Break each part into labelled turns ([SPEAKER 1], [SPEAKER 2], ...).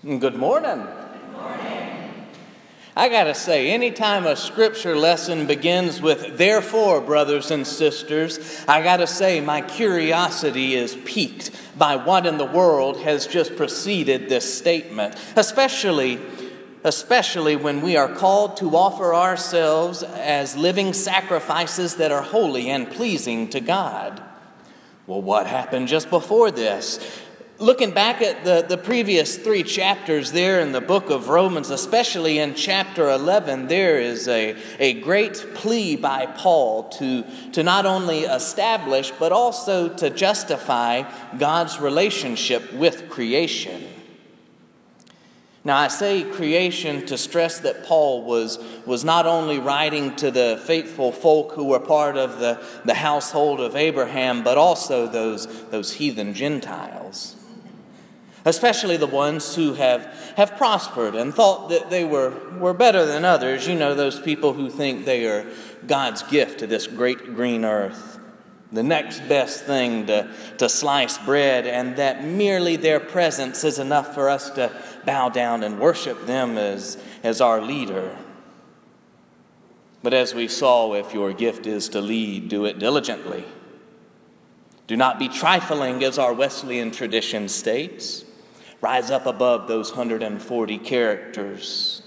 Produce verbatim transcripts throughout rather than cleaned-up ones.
[SPEAKER 1] Good morning.
[SPEAKER 2] Good morning.
[SPEAKER 1] I gotta say, anytime a scripture lesson begins with "therefore," brothers and sisters, I gotta say my curiosity is piqued by what in the world has just preceded this statement, especially, especially when we are called to offer ourselves as living sacrifices that are holy and pleasing to God. Well, what happened just before this? Looking back at the, the previous three chapters there in the book of Romans, especially in chapter eleven, there is a, a great plea by Paul to, to not only establish, but also to justify God's relationship with creation. Now, I say creation to stress that Paul was, was not only writing to the faithful folk who were part of the, the household of Abraham, but also those, those heathen Gentiles. Especially the ones who have, have prospered and thought that they were, were better than others. You know, those people who think they are God's gift to this great green earth. The next best thing to, to sliced bread, and that merely their presence is enough for us to bow down and worship them as, as our leader. But as we saw, if your gift is to lead, do it diligently. Do not be trifling, as our Wesleyan tradition states. Rise up above those one hundred forty characters.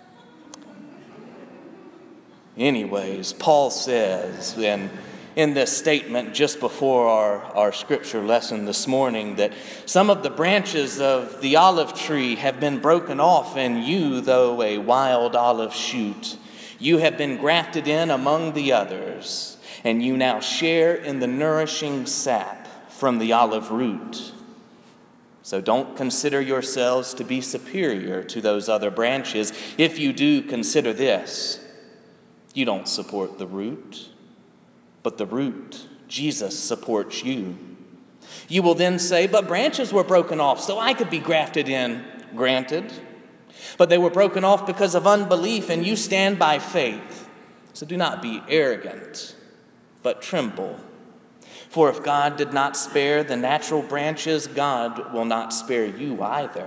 [SPEAKER 1] Anyways, Paul says in, in this statement just before our, our scripture lesson this morning that some of the branches of the olive tree have been broken off, and you, though a wild olive shoot, you have been grafted in among the others, and you now share in the nourishing sap from the olive root. So don't consider yourselves to be superior to those other branches. If you do, consider this: you don't support the root, but the root, Jesus, supports you. You will then say, but branches were broken off so I could be grafted in. Granted, but they were broken off because of unbelief, and you stand by faith. So do not be arrogant, but tremble. For if God did not spare the natural branches, God will not spare you either.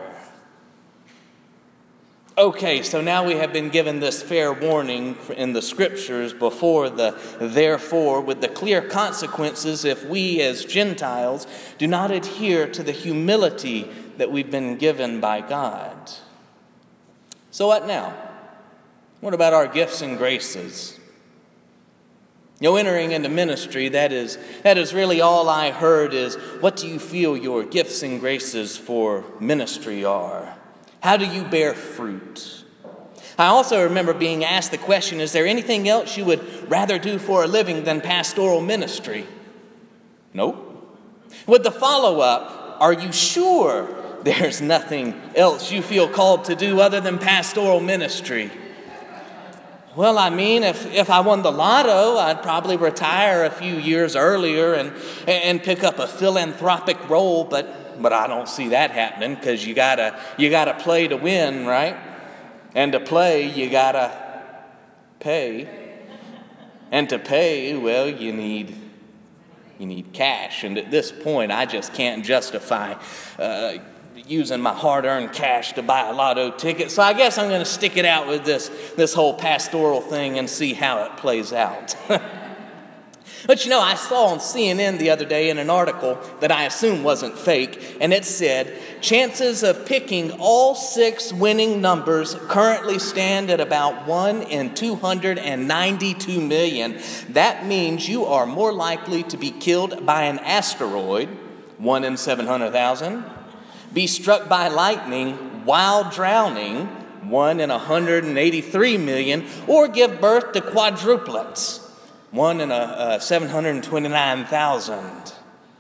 [SPEAKER 1] Okay, so now we have been given this fair warning in the scriptures before the therefore, with the clear consequences if we as Gentiles do not adhere to the humility that we've been given by God. So what now? What about our gifts and graces? You know, entering into ministry, that is, that is really all I heard is, what do you feel your gifts and graces for ministry are? How do you bear fruit? I also remember being asked the question, is there anything else you would rather do for a living than pastoral ministry? Nope. With the follow-up, are you sure there's nothing else you feel called to do other than pastoral ministry? Well, I mean, if, if I won the lotto, I'd probably retire a few years earlier and, and pick up a philanthropic role, but, but I don't see that happening because you gotta, you gotta play to win, right? And to play, you gotta pay. And to pay, well, you need, you need cash. And at this point, I just can't justify uh, using my hard-earned cash to buy a lotto ticket. So I guess I'm going to stick it out with this, this whole pastoral thing and see how it plays out. But you know, I saw on C N N the other day in an article that I assume wasn't fake, and it said, chances of picking all six winning numbers currently stand at about one in two hundred ninety-two million. That means you are more likely to be killed by an asteroid, one in seven hundred thousand, be struck by lightning while drowning, one in one hundred eighty-three million, or give birth to quadruplets, one in a, uh, seven hundred twenty-nine thousand.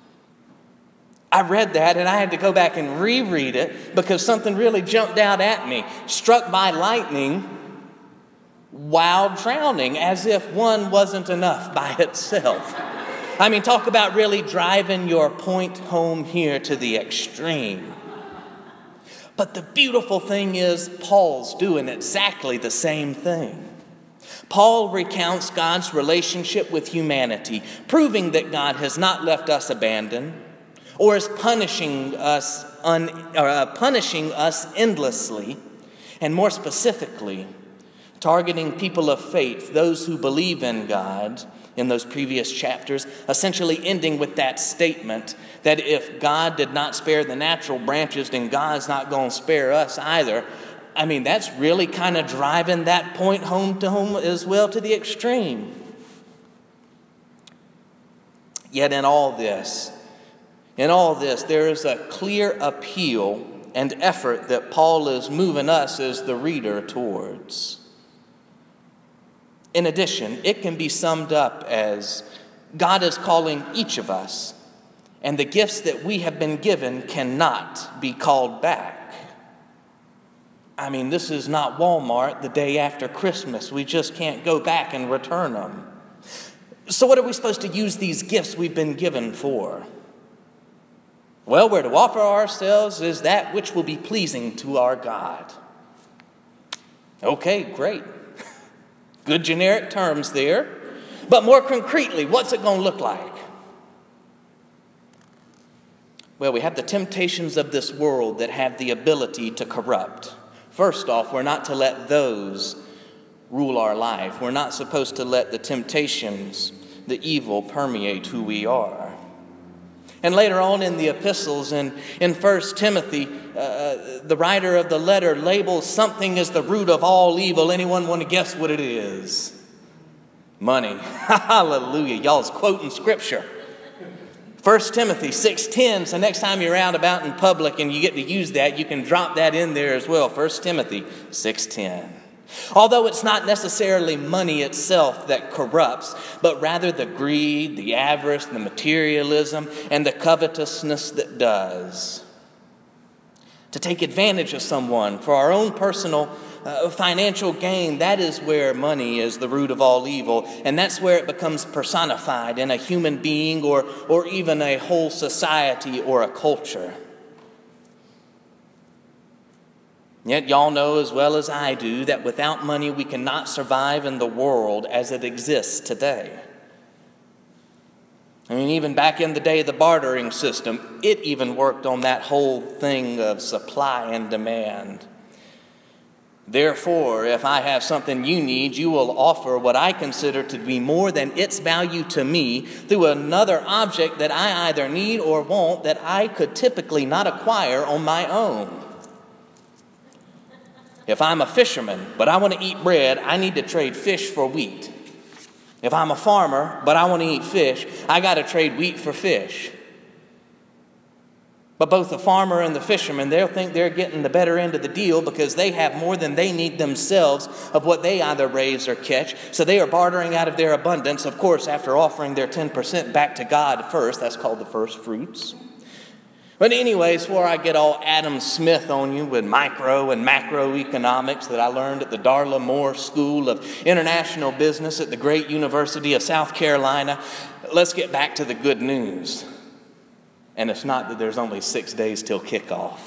[SPEAKER 1] I read that and I had to go back and reread it because something really jumped out at me. Struck by lightning while drowning, as if one wasn't enough by itself. I mean, talk about really driving your point home here to the extreme. But the beautiful thing is, Paul's doing exactly the same thing. Paul recounts God's relationship with humanity, proving that God has not left us abandoned or is punishing us un, or, uh, punishing us endlessly, and more specifically, targeting people of faith, those who believe in God, in those previous chapters, essentially ending with that statement that if God did not spare the natural branches, then God's not going to spare us either. I mean, that's really kind of driving that point home to home as well to the extreme. Yet in all this, in all this, there is a clear appeal and effort that Paul is moving us as the reader towards. In addition, it can be summed up as God is calling each of us, and the gifts that we have been given cannot be called back. I mean, this is not Walmart the day after Christmas. We just can't go back and return them. So what are we supposed to use these gifts we've been given for? Well, we're to offer ourselves as that which will be pleasing to our God. Okay, great. Good generic terms there. But more concretely, what's it going to look like? Well, we have the temptations of this world that have the ability to corrupt. First off, we're not to let those rule our life. We're not supposed to let the temptations, the evil, permeate who we are. And later on in the epistles, in, in First Timothy, uh, the writer of the letter labels something as the root of all evil. Anyone want to guess what it is? Money. Hallelujah. Y'all's quoting scripture. First Timothy six ten, so next time you're out about in public and you get to use that, you can drop that in there as well. First Timothy six ten. Although it's not necessarily money itself that corrupts, but rather the greed, the avarice, the materialism, and the covetousness that does. To take advantage of someone for our own personal uh, financial gain, that is where money is the root of all evil, and that's where it becomes personified in a human being or, or even a whole society or a culture. Yet y'all know as well as I do that without money we cannot survive in the world as it exists today. I mean, even back in the day, the bartering system, it even worked on that whole thing of supply and demand. Therefore, if I have something you need, you will offer what I consider to be more than its value to me through another object that I either need or want that I could typically not acquire on my own. If I'm a fisherman, but I want to eat bread, I need to trade fish for wheat. If I'm a farmer, but I want to eat fish, I got to trade wheat for fish. But both the farmer and the fisherman, they'll think they're getting the better end of the deal because they have more than they need themselves of what they either raise or catch. So they are bartering out of their abundance, of course, after offering their ten percent back to God first. That's called the first fruits. But anyways, before I get all Adam Smith on you with micro and macroeconomics that I learned at the Darla Moore School of International Business at the great University of South Carolina, let's get back to the good news. And it's not that there's only six days till kickoff.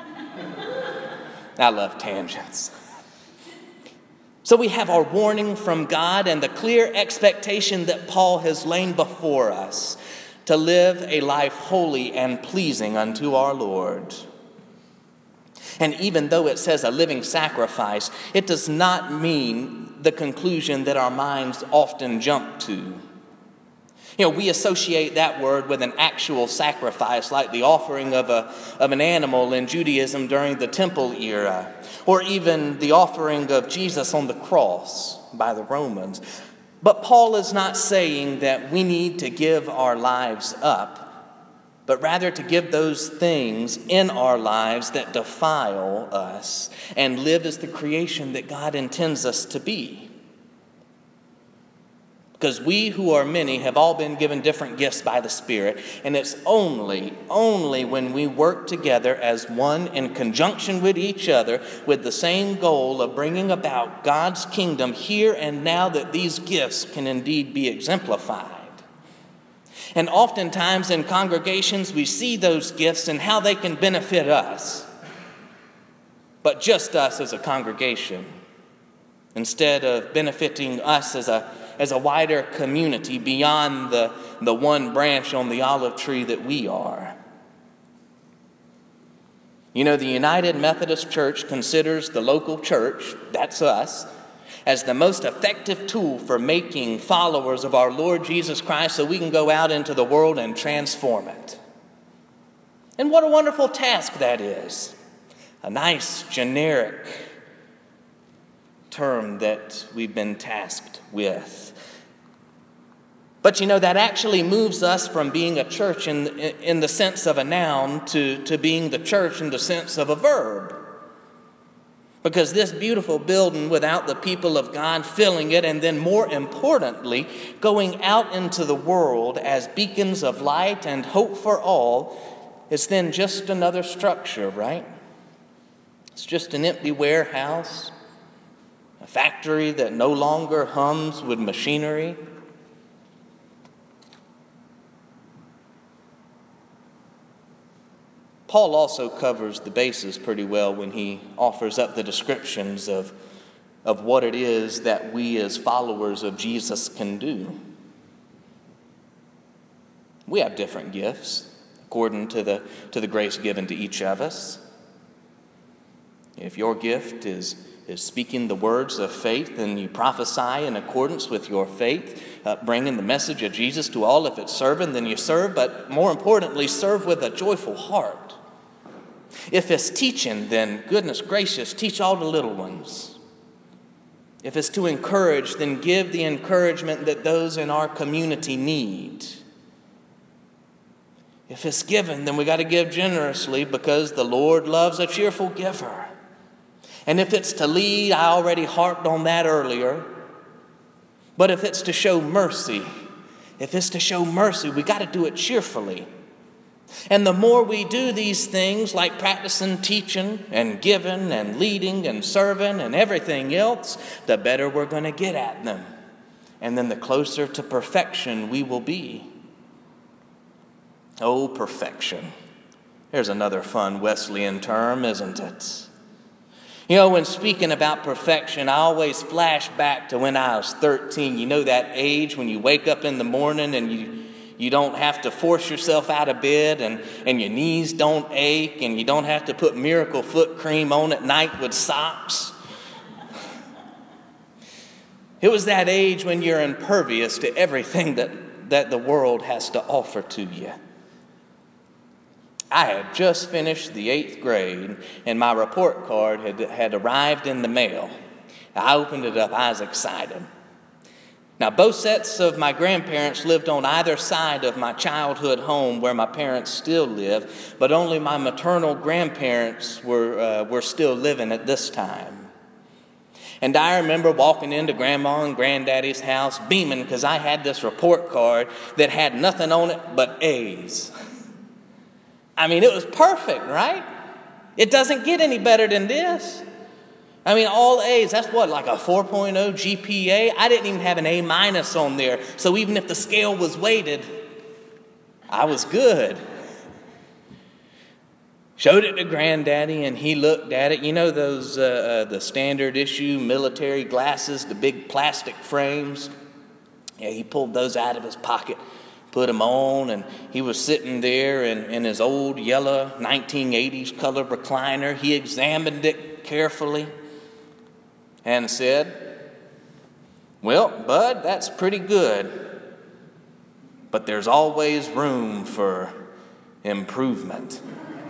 [SPEAKER 1] I love tangents. So we have our warning from God and the clear expectation that Paul has laid before us to live a life holy and pleasing unto our Lord. And even though it says a living sacrifice, it does not mean the conclusion that our minds often jump to. You know, we associate that word with an actual sacrifice, like the offering of a of an animal in Judaism during the temple era, or even the offering of Jesus on the cross by the Romans. But Paul is not saying that we need to give our lives up, but rather to give those things in our lives that defile us and live as the creation that God intends us to be. Because we who are many have all been given different gifts by the Spirit, and it's only, only when we work together as one in conjunction with each other with the same goal of bringing about God's kingdom here and now that these gifts can indeed be exemplified. And oftentimes in congregations we see those gifts and how they can benefit us, but just us as a congregation, instead of benefiting us as a as a wider community beyond the, the one branch on the olive tree that we are. You know, the United Methodist Church considers the local church, that's us, as the most effective tool for making followers of our Lord Jesus Christ so we can go out into the world and transform it. And what a wonderful task that is. A nice, generic term that we've been tasked with. But you know, that actually moves us from being a church in, in the sense of a noun to, to being the church in the sense of a verb. Because this beautiful building without the people of God filling it, and then more importantly, going out into the world as beacons of light and hope for all, is then just another structure, right? It's just an empty warehouse, a factory that no longer hums with machinery. Paul also covers the bases pretty well when he offers up the descriptions of, of what it is that we as followers of Jesus can do. We have different gifts according to the, to the grace given to each of us. If your gift is, is speaking the words of faith, then you prophesy in accordance with your faith, uh, bringing the message of Jesus to all. If it's serving, then you serve, but more importantly, serve with a joyful heart. If it's teaching, then goodness gracious, teach all the little ones. If it's to encourage, then give the encouragement that those in our community need. If it's given, then we got to give generously because the Lord loves a cheerful giver. And if it's to lead, I already harped on that earlier. But if it's to show mercy, if it's to show mercy, we got to do it cheerfully. And the more we do these things, like practicing teaching and giving and leading and serving and everything else, the better we're going to get at them. And then the closer to perfection we will be. Oh, perfection. There's another fun Wesleyan term, isn't it? You know, when speaking about perfection, I always flash back to when I was thirteen. You know that age when you wake up in the morning and you You don't have to force yourself out of bed, and, and your knees don't ache, and you don't have to put miracle foot cream on at night with socks. It was that age when you're impervious to everything that, that the world has to offer to you. I had just finished the eighth grade, and my report card had, had arrived in the mail. I opened it up. I was excited. Now, both sets of my grandparents lived on either side of my childhood home where my parents still live, but only my maternal grandparents were, uh, were still living at this time. And I remember walking into Grandma and Granddaddy's house beaming because I had this report card that had nothing on it but A's. I mean, it was perfect, right? It doesn't get any better than this. I mean, all A's, that's what, like a four point oh G P A? I didn't even have an A minus on there. So even if the scale was weighted, I was good. Showed it to Granddaddy, and he looked at it. You know those, uh, uh, the standard issue military glasses, the big plastic frames? Yeah, he pulled those out of his pocket, put them on, and he was sitting there in, in his old yellow nineteen eighties color recliner. He examined it carefully and said, "Well, Bud, that's pretty good, but there's always room for improvement."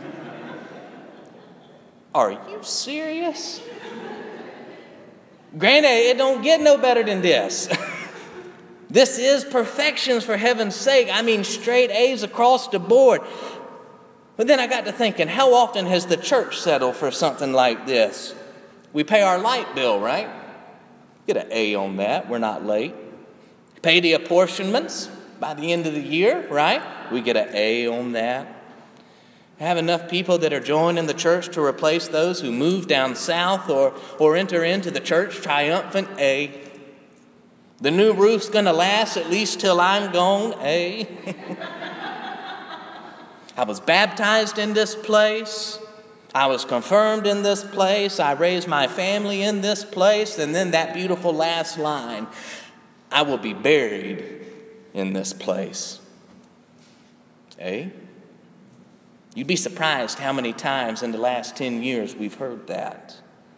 [SPEAKER 1] Are you serious? Granddaddy, it don't get no better than this. This is perfections, for heaven's sake. I mean, straight A's across the board. But then I got to thinking, how often has the church settled for something like this? We pay our light bill, right? Get an A on that. We're not late. Pay the apportionments by the end of the year, right? We get an A on that. Have enough people that are joining the church to replace those who move down south or, or enter into the church triumphant, A. The new roof's going to last at least till I'm gone, A. I was baptized in this place. I was confirmed in this place. I raised my family in this place. And then that beautiful last line, I will be buried in this place. A. You'd be surprised how many times in the last ten years we've heard that.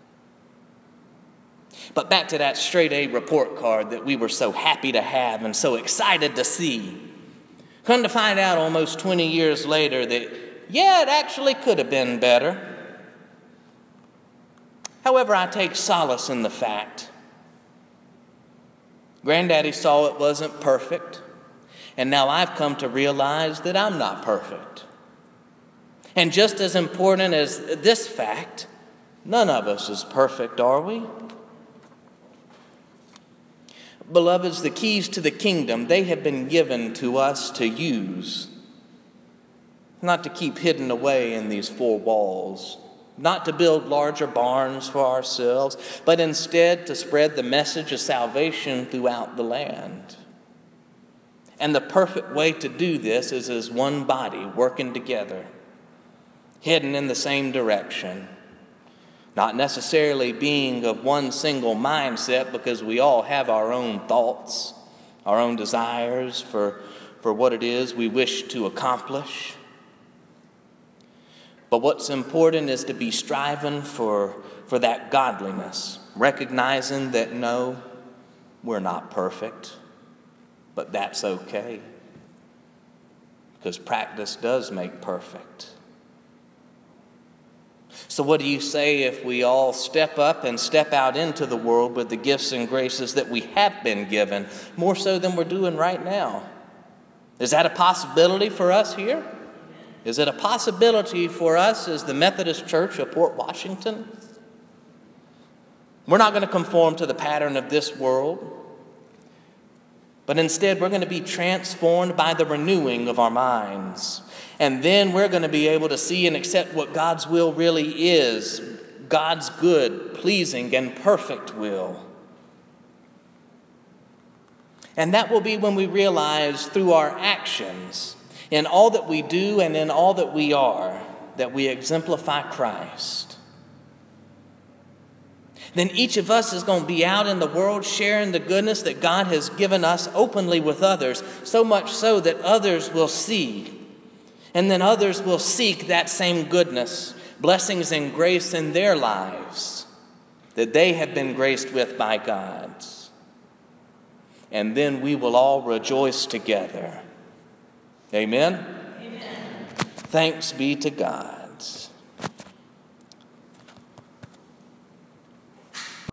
[SPEAKER 1] But back to that straight A report card that we were so happy to have and so excited to see. Come to find out almost twenty years later that, yeah, it actually could have been better. However, I take solace in the fact Granddaddy saw it wasn't perfect, and now I've come to realize that I'm not perfect. And just as important as this fact, none of us is perfect, are we? Beloveds, the keys to the kingdom, they have been given to us to use, not to keep hidden away in these four walls, not to build larger barns for ourselves, but instead to spread the message of salvation throughout the land. And the perfect way to do this is as one body working together, heading in the same direction, not necessarily being of one single mindset, because we all have our own thoughts, our own desires for, for what it is we wish to accomplish. But what's important is to be striving for, for that godliness, recognizing that no, we're not perfect, but that's okay, because practice does make perfect. So what do you say if we all step up and step out into the world with the gifts and graces that we have been given, more so than we're doing right now? Is that a possibility for us here? Is it a possibility for us as the Methodist Church of Port Washington? We're not going to conform to the pattern of this world, but instead we're going to be transformed by the renewing of our minds. And then we're going to be able to see and accept what God's will really is, God's good, pleasing, and perfect will. And that will be when we realize through our actions, in all that we do and in all that we are, that we exemplify Christ. Then each of us is going to be out in the world sharing the goodness that God has given us openly with others, so much so that others will see. And then others will seek that same goodness, blessings and grace in their lives that they have been graced with by God. And then we will all rejoice together. Amen? Amen. Thanks be to God.